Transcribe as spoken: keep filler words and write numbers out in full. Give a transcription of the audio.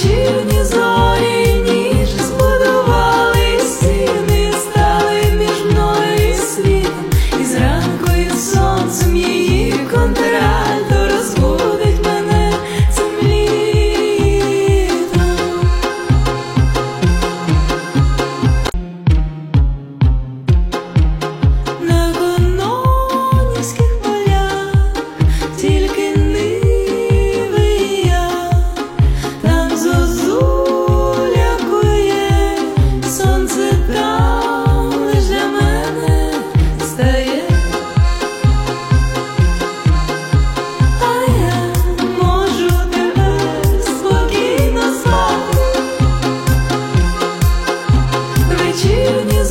вечірні зорі ніж збудували стіни, стали між мною і світом, і зранку із сонцем її контральто розбудить мене цим літом. На Кононівських полях тільки ниви і я, там зозуля кує, сонце там лиш для мене стає. А я можу тепер спокійно спати. Вечірні